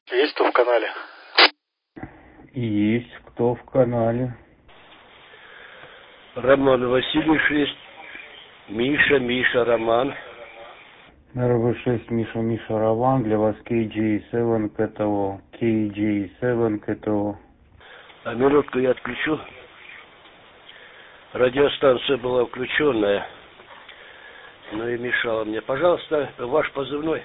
Есть кто в канале? Есть кто в канале. Роман Василий 6, Миша, Роман. РВ6, Миша, Роман. Для вас KJ7 КТО. KJ7 КТО. А минутку я отключу. Радиостанция была включенная, но и мешала мне. Пожалуйста, ваш позывной.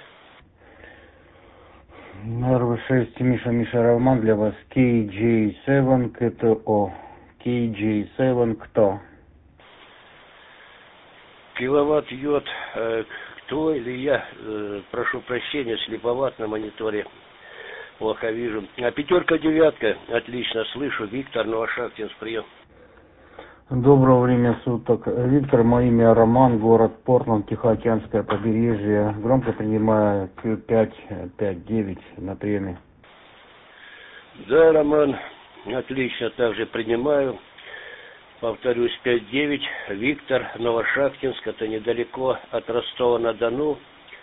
РВ6, Миша, Роман. Для вас KJ7 КТО. KJ7 кто? Киловатт йод. Кто или я? Прошу прощения, слеповат на мониторе. Плохо вижу. А пятерка, девятка. Отлично слышу. Виктор, Новошахтинск, прием. Доброго времени суток. Виктор, мое имя Роман, город Портленд, Тихоокеанское побережье. Громко принимаю Q559 на приеме. Да, Роман, отлично, также принимаю. Повторюсь, 5-9, Виктор, Новошахтинск, это недалеко от Ростова-на-Дону.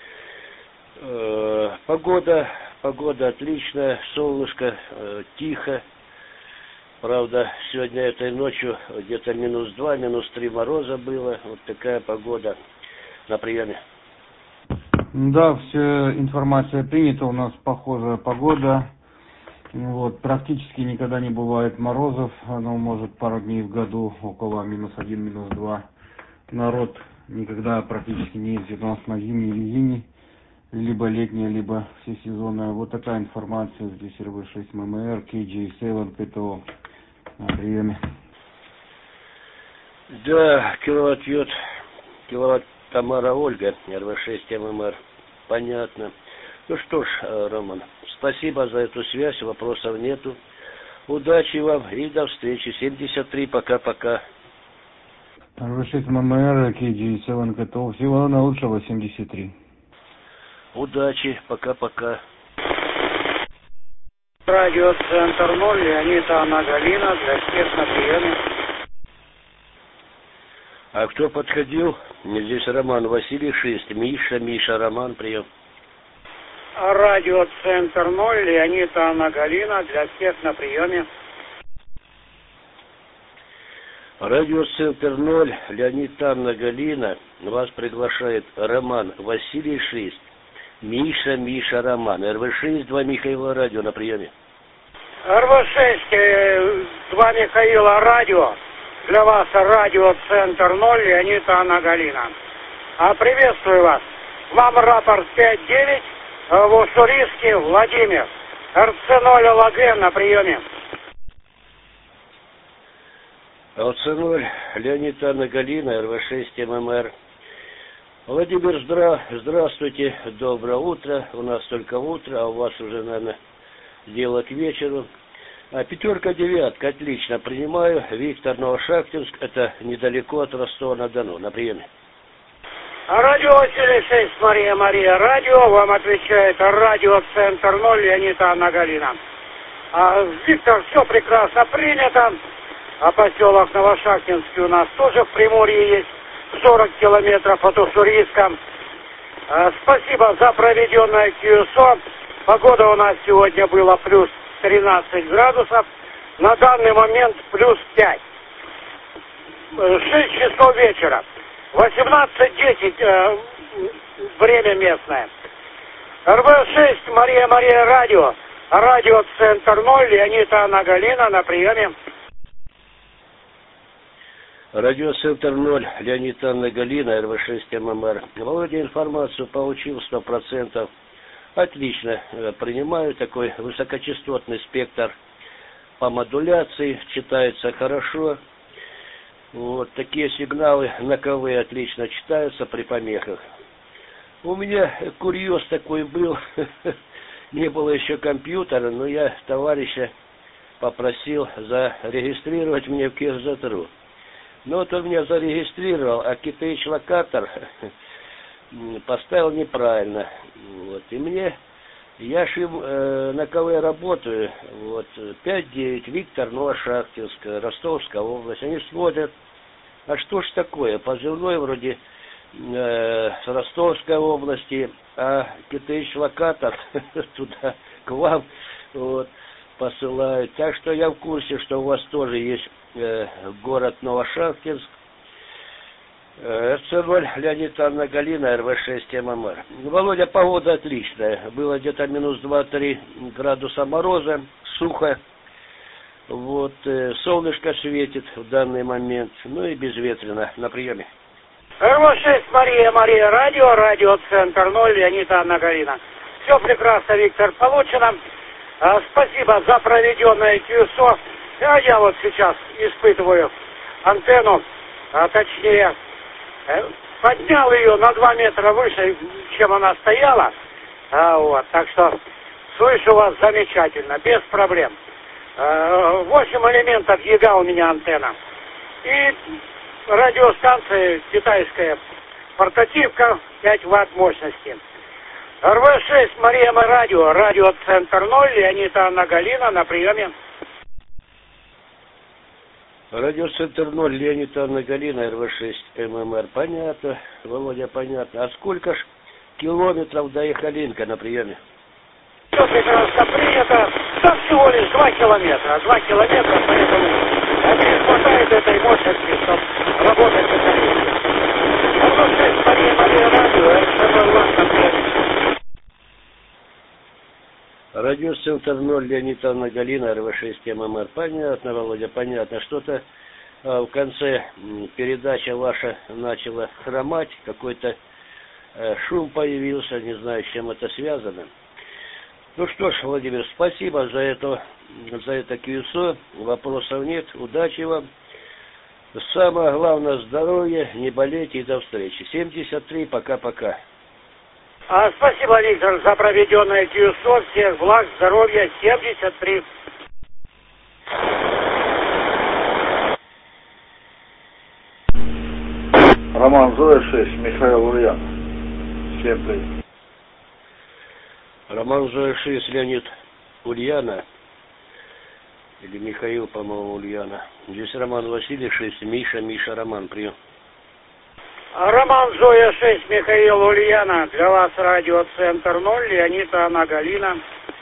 Погода отличная, солнышко, тихо. Правда, сегодня этой ночью где-то -2, -3 мороза было. Вот такая погода на приеме. Да, все, информация принята, у нас похожая погода. Вот, практически никогда не бывает морозов, оно может пару дней в году около -1, -2. Народ никогда практически не ездит у нас на зимней резине, либо летняя, либо всесезонная. Вот такая информация здесь РВ6 ММР, KJ7 КТО на приеме. Да, киловатт йод, киловатт Тамара Ольга, РВ6 ММР. Понятно. Ну что ж, Роман, спасибо за эту связь, вопросов нету. Удачи вам и до встречи. 73, пока-пока. РВ6 ММР, KJ7 КТО, всего наилучшего, 73. Удачи, пока-пока. Радиоцентр 0, Леонид, Анна, Галина, для всех на приеме. А кто подходил? Здесь Роман Василий 6, Миша, Роман, прием. Радиоцентр 0, Леонид, Анна, Галина, для всех на приеме. Радиоцентр 0, Леонид, Анна, Галина. Вас приглашает Роман Василий 6, Миша, Роман. РВ6, 2 Михаила, радио на приеме. РВ6, 2 Михаила, радио. Для вас радиоцентр 0, Леонид, Анна, Галина. Приветствую вас. Вам рапорт 5-9, в Уссурийске, Владимир. РЦ0 ЛГ на приеме. ЛЦ0, Леонид, Анна, Галина, РВ6 ММР. Владимир, здравствуйте, доброе утро. У нас только утро, а у вас уже, наверное, дело к вечеру. Пятерка, девятка, отлично, принимаю. Виктор, Новошахтинск, это недалеко от Ростова-на-Дону, на приеме. Радио Василий 6, Мария, радио. Вам отвечает радиоцентр 0, Леонид, Анна, Галина. Виктор, все прекрасно принято. Поселок Новошахтинский у нас тоже в Приморье есть. 40 километров от Уссурийска. Спасибо за проведенное QSO. Погода у нас сегодня была плюс 13 градусов. На данный момент плюс 5. 6 часов вечера. 18:10 время местное. РВ6, Мария, радио. Радиоцентр 0, Леонид, Анна, Галина на приеме. Радиоцентр 0, Леонид, Анна, Галина, РВ6 ММР. Володя, информацию получил 100%. Отлично. Принимаю такой высокочастотный спектр по модуляции. Читается хорошо. Вот такие сигналы наковые отлично читаются при помехах. У меня курьез такой был. Не было еще компьютера, но я товарища попросил зарегистрировать мне в Кирзатру. Ну вот он меня зарегистрировал, а KTH-локатор поставил неправильно. Вот. И мне, я ж им на КВ работаю, вот, 5-9, Виктор, Новошахтинск, Ростовская область. Они смотрят, а что ж такое, позывной вроде с Ростовской области, а Китыч локатор туда, к вам, вот, посылают. Так что я в курсе, что у вас тоже есть город Новошахтинск. РЦ-0, Леонид Анна Галина, РВ-6 ММР. Володя, погода отличная. Было где-то минус 2-3 градуса мороза, сухо. Вот, солнышко светит в данный момент, ну и безветренно. На приеме. РВ-6, Мария, радиоцентр 0, Леонид Анна Галина. Все прекрасно, Виктор, получено. Спасибо за проведенное ТЮСО. Я вот сейчас испытываю антенну, точнее, поднял ее на 2 метра выше, чем она стояла. Вот, так что слышу вас замечательно, без проблем. 8 элементов ЕГА у меня антенна. И радиостанция китайская, портативка, 5 ватт мощности. РВ-6, Мария радиоцентр 0, Леонид Анна Галина, на приеме. Радиоцентр 0, Леонид Анна Галина, РВ-6 ММР. Понятно, Володя, понятно. А сколько ж километров до Ихалинка на приеме? Все прекрасно принято. Там всего лишь 2 километра. 2 километра, поэтому не хватает этой мощности, чтобы работать в Ихалинке. РВ-6, Мария радио, РВ-1 на приеме. Радиоцентр 0, Леонид Анна Галина, РВ-6 ММР. Понятно, Володя, понятно. Что-то в конце передача ваша начала хромать, какой-то шум появился, не знаю, с чем это связано. Ну что ж, Владимир, спасибо за это КЮСО, вопросов нет, удачи вам. Самое главное, здоровья, не болейте и до встречи. 73, пока-пока. Спасибо, Виктор, за проведенное ТЮСО. Всех благ, здоровья, 73. Роман Зоя 6, Михаил Ульян. Всем привет. Роман Зоя 6, Леонид Ульяна. Или Михаил, по-моему, Ульяна. Здесь Роман Василий 6, Миша, Роман, прием. Роман Зоя 6, Михаил Ульяна. Для вас радиоцентр 0, Леонид Анна Галина.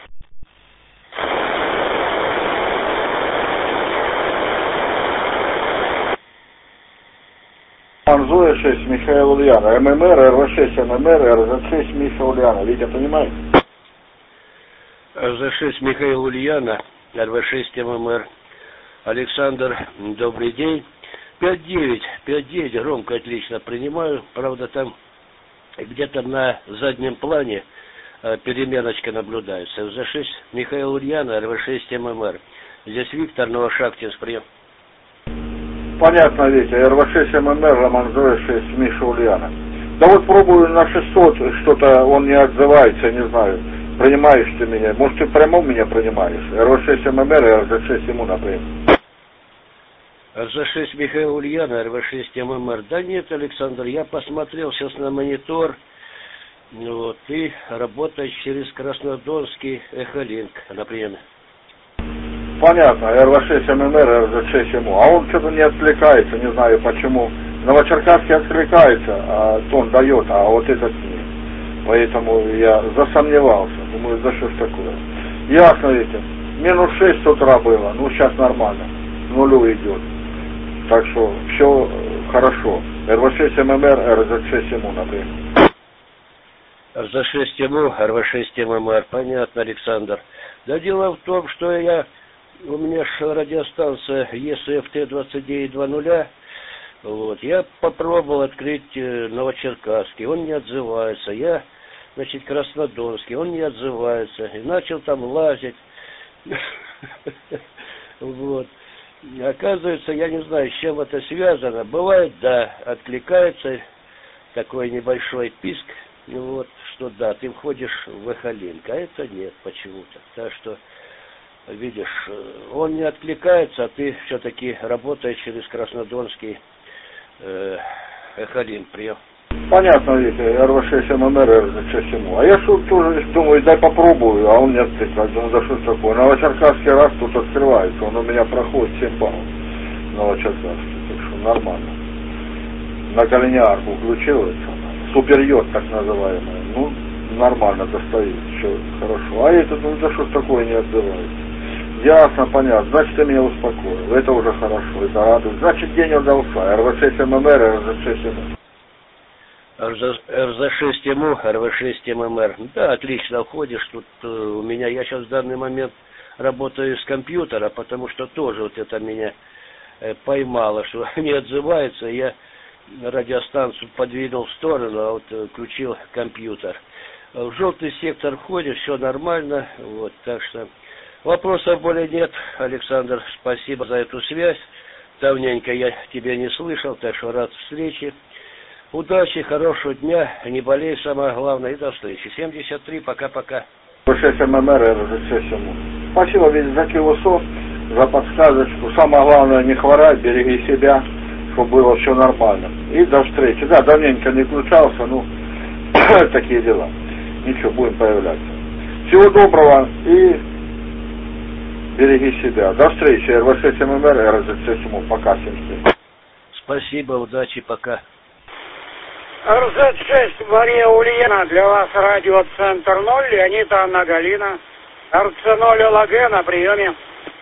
Роман Зоя 6, Михаил Ульяна. ММР, РВ-6, ММР, РЗ-6, Миша Ульяна. Витя, понимаешь? РЗ-6, Михаил Ульяна, РВ-6, ММР. Александр, добрый день. 5-9, громко, отлично принимаю. Правда, там где-то на заднем плане переменочка наблюдается. РЗ-6, Михаил Ульяна, РВ-6, ММР. Здесь Виктор, Новошахтинск, прием. Понятно, Витя. РВ-6, ММР, Роман Зоя 6, Миша Ульяна. Да вот пробую на 600, что-то он не отзывается, не знаю. Принимаешь ты меня? Может, ты прямо меня принимаешь? РВ-6, ММР и РЗ-6 ему, например. РЗ-6 Михаил Ульяна, РВ-6 ММР. Да нет, Александр, я посмотрел сейчас на монитор, вот, и работает через Краснодонский Эхолинк на приеме. Понятно, РВ-6 ММР, РЗ-6 ему. А он что-то не откликается, не знаю почему. Новочеркасский откликается, а тон дает, а вот этот нет. Поэтому я засомневался. Думаю, да что ж такое. Ясно, видите. Минус 6 с утра было, ну сейчас нормально. Нулю идет. Так что все хорошо. РВ-6 ММР, РЗ-6 ему, например. РЗ-6 ему, РВ-6 ММР. Понятно, Александр. Да дело в том, что у меня же радиостанция ЕСФТ-2920. Вот. Я попробовал открыть Новочеркасский, он не отзывается. Я, значит, Краснодонский, он не отзывается. И начал там лазить. Вот. Оказывается, я не знаю, с чем это связано. Бывает, да, откликается такой небольшой писк. Вот, что да, ты входишь в Эхолинк, а это нет почему-то. Так что, видишь, он не откликается, а ты все-таки работаешь через Краснодонский Эхолинк, прием. Понятно, видите, РВ-6 ММР, РЗ-6 ему. А я тоже думаю, дай попробую, а он не откликается. Думаю, да что ж такое. Новочеркасский раз тут открывается, он у меня проходит 7 баллов. Новочеркасский, так что нормально. на коллинеарку включилась, супер-йод так называемая, ну, нормально достает, все хорошо. А этот, ну да что ж такое не отзывается? Ясно, понятно, значит ты меня успокоил, это уже хорошо, это радует. Значит день удался, РВ6 ММР, РВ6 ММР. РЗ-6МУ, РВ-6 ММР. Да, отлично ходишь. Тут у меня, я сейчас в данный момент работаю с компьютера, потому что тоже вот это меня поймало, что не отзывается. Я радиостанцию подвинул в сторону, а вот включил компьютер. В желтый сектор ходишь, все нормально. Вот, так что вопросов более нет. Александр, спасибо за эту связь. Давненько я тебя не слышал, так что рад встрече. Удачи, хорошего дня, не болей, самое главное, и до встречи. 73, пока-пока. РВ6 ММР, РВ6 Спасибо, ведь за килосов, за подсказочку. Самое главное, не хворать, береги себя, чтобы было все нормально. И до встречи. Да, давненько не включался, ну, такие дела. Ничего, будем появляться. Всего доброго и береги себя. До встречи. РВ6 ММР, РЗ6 пока, 73. Спасибо, удачи, пока. РЗ-6 Мария Ульяна, для вас радиоцентр 0, Леонид Анна Галина. РЦ-0 ЛАГ на приеме.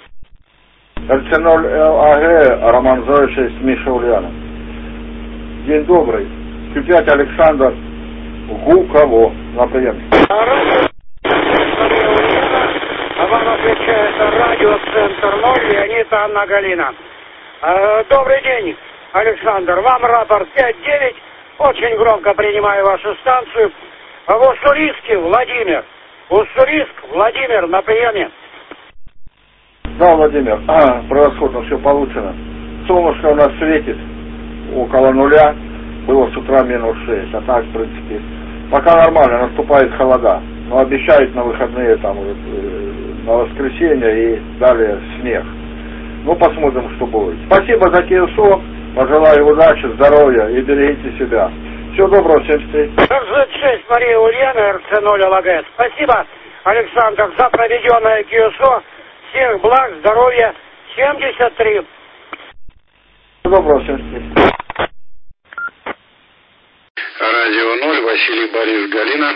РЦ-0 ЛАГ, Роман Зоевич, Миша Ульяна. День добрый. Q5 Александр Гуково на приеме. Радио Мария Ульяна, вам отвечает радиоцентр 0, Леонид Анна Галина. Добрый день, Александр. Вам рапорт 5-9. Очень громко принимаю вашу станцию. В Уссурийске Владимир. Уссурийск Владимир на приеме. Да, Владимир, превосходно все получено. Солнышко у нас светит около нуля. Было с утра -6. А так, в принципе, пока нормально, наступает холода. Но обещают на выходные, там, на воскресенье и далее снег. Ну, посмотрим, что будет. Спасибо за КСО. Пожелаю удачи, здоровья и берегите себя. Всего доброго, 73. РЗ-6 Мария Ульяна, РЦ-0 ЛАГ. Спасибо, Александр, за проведенное КСО. Всех благ, здоровья. 73. Всего доброго, 73. Радио 0, Василий Борис Галина.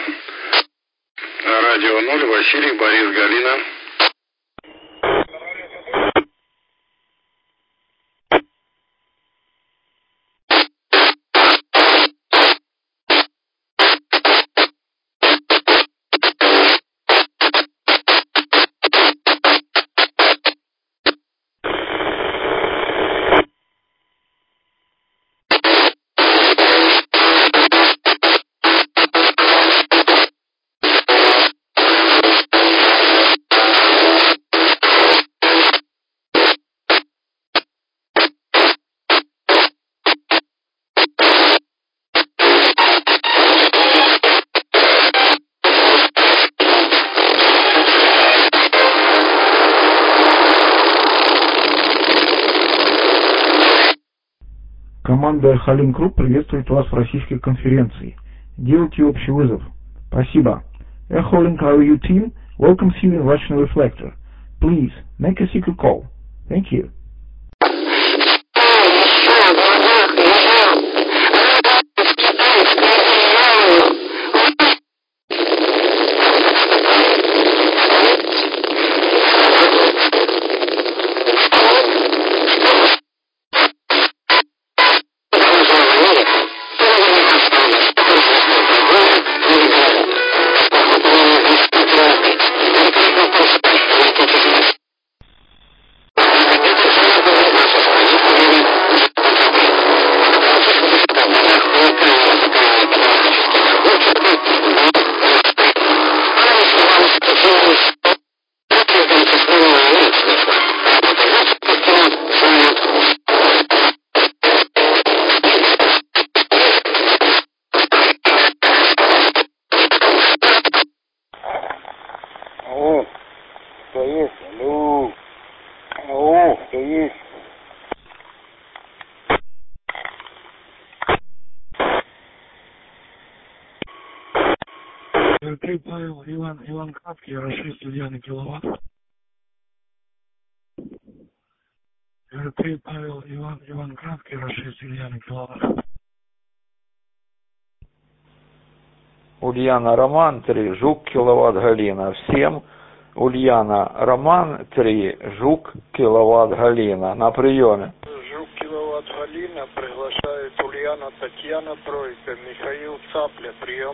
Радио 0, Василий Борис Галина. Команда Халим Групп приветствует вас в российской конференции. Делайте общий вызов. Спасибо. Halink RU team welcomes you in Russian Reflector. Please make a secret call. Thank you. Р3 Павел, Иван Капки, Р6 Ульяна киловатт. Р3 Павел, Иван Капки, Р6 Ульяна киловатт. Ульяна Роман 3, Жук, киловатт Галина. Всем Ульяна Роман 3, Жук, киловатт Галина. На приеме. Жук, киловатт Галина приглашает Ульяна Татьяна Тройка, Михаил Цапля, прием.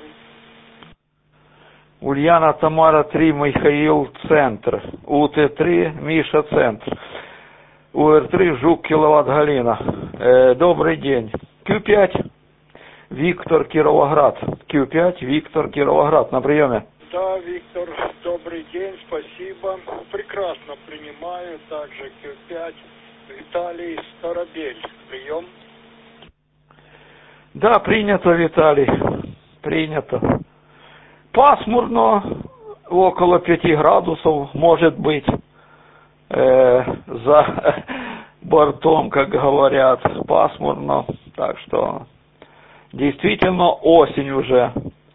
Ульяна Тамара 3, Михаил Центр. УТ3, Миша Центр. УР3, Жук, киловатт Галина. Добрый день. Q5, Виктор, Кировоград. Q5, Виктор, Кировоград. На приеме. Да, Виктор, добрый день, спасибо. Прекрасно принимаю. Также Q5, Виталий, Старобель. Прием. Да, принято, Виталий. Принято. Пасмурно, около 5 градусов, может быть, за бортом, как говорят, пасмурно. Так что действительно осень уже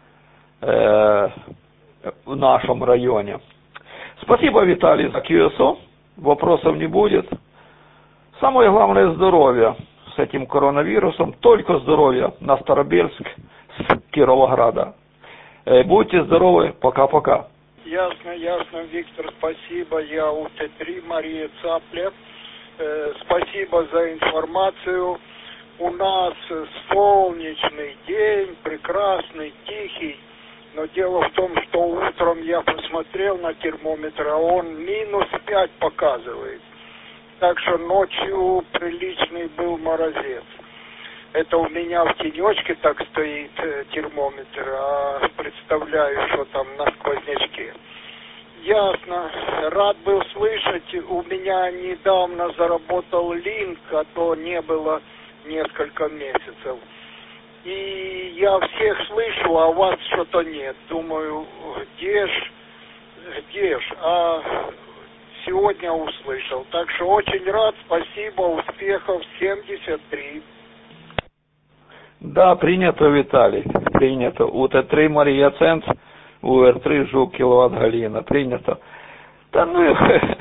в нашем районе. Спасибо, Виталий, за QSO. Вопросов не будет. Самое главное — здоровье с этим коронавирусом. Только здоровье на Старобельск с Кировограда. Будьте здоровы. Пока-пока. Ясно, ясно, Виктор, спасибо. Я УТ3, Мария Цапля. Спасибо за информацию. У нас солнечный день, прекрасный, тихий. Но дело в том, что утром я посмотрел на термометр, а он -5 показывает. Так что ночью приличный был морозец. Это у меня в тенечке так стоит термометр, а представляю, что там на сквознячке. Ясно. Рад был слышать. У меня недавно заработал линк, а то не было несколько месяцев. И я всех слышу, а у вас что-то нет. Думаю, где ж? А сегодня услышал. Так что очень рад, спасибо, успехов, 73. Да, принято, Виталий, принято. УТ3, Мария Центр, УР3, Жук, киловатт Галина, принято. Да ну,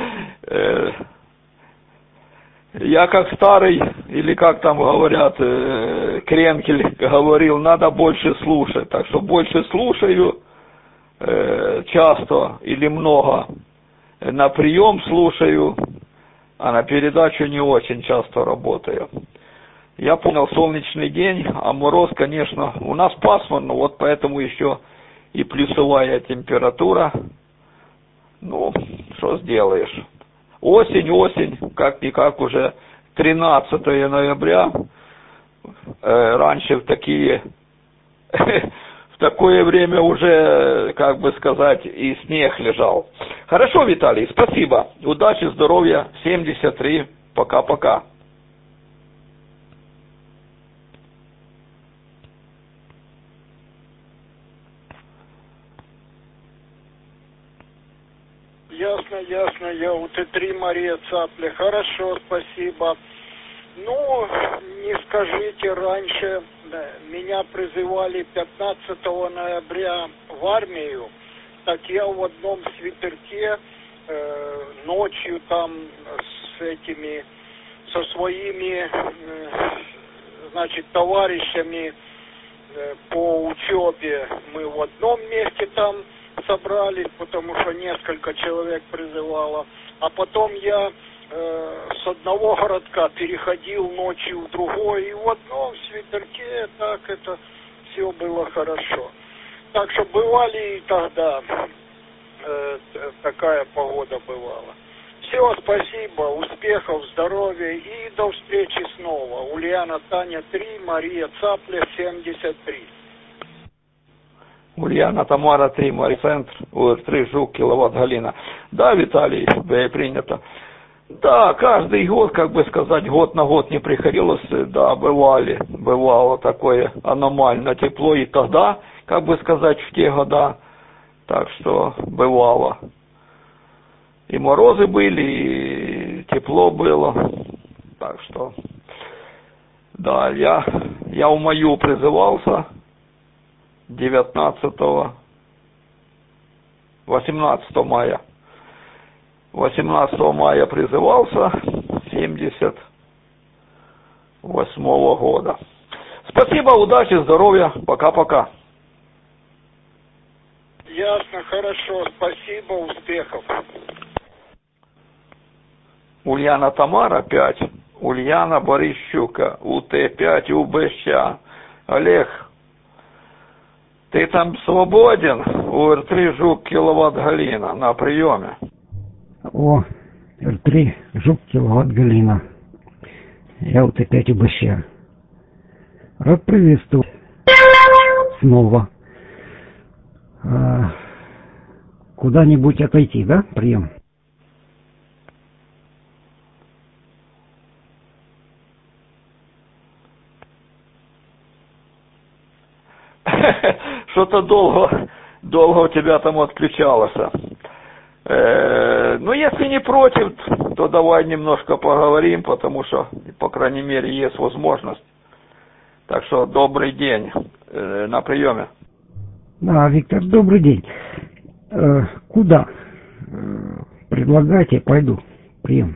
я как старый, или как там говорят, Кренкель говорил, надо больше слушать. Так что больше слушаю, часто или много. На прием слушаю, а на передачу не очень часто работаю. Я понял, солнечный день, а мороз, конечно, у нас пасмурно, вот поэтому еще и плюсовая температура. Ну, что сделаешь. Осень, как-никак уже 13 ноября. Раньше в такое время уже, как бы сказать, и снег лежал. Хорошо, Виталий, спасибо. Удачи, здоровья, 73. Пока-пока. Ясно, я УТ3, Мария Цапля. Хорошо, спасибо. Ну, не скажите, раньше меня призывали 15 ноября в армию, так я в одном свитерке ночью там со своими, значит, товарищами по учебе мы в одном месте там собрались, потому что несколько человек призывало, а потом я с одного городка переходил ночью в другой, и в одном свитерке, так это все было хорошо. Так что бывали и тогда, такая погода бывала. Все, спасибо, успехов, здоровья и до встречи снова. Ульяна Таня 3, Мария Цапля 73. Ульяна Тамара 3, Мария Центр, УР3, Жук, киловатт Галина. Да, Виталий, принято. Да, каждый год, как бы сказать, год на год не приходилось, да, бывало такое аномально тепло и тогда, как бы сказать, в те года, так что бывало. И морозы были, и тепло было, так что, да, я в маю призывался 18 мая. 18 мая призывался 78 года. Спасибо, удачи, здоровья, пока-пока. Ясно, хорошо, спасибо, успехов. Ульяна Тамара 5, Ульяна Борищука, УТ5, УБЩ. Олег, ты там свободен? УР3 Жук, киловатт Галина, на приеме. О, Р3 Жук, киловатт Галина. Я УТ5 УБЩ. Рад приветствовать снова. Куда-нибудь отойти, да, прием? Что-то долго у тебя там отключалось. Ну, если не против, то давай немножко поговорим, потому что, по крайней мере, есть возможность. Так что добрый день, на приеме. Да, Виктор, добрый день. Куда? Предлагайте, пойду. Прием.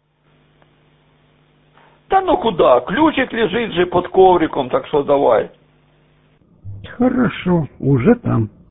Да ну куда? Ключик лежит же под ковриком, так что давай. Хорошо, уже там.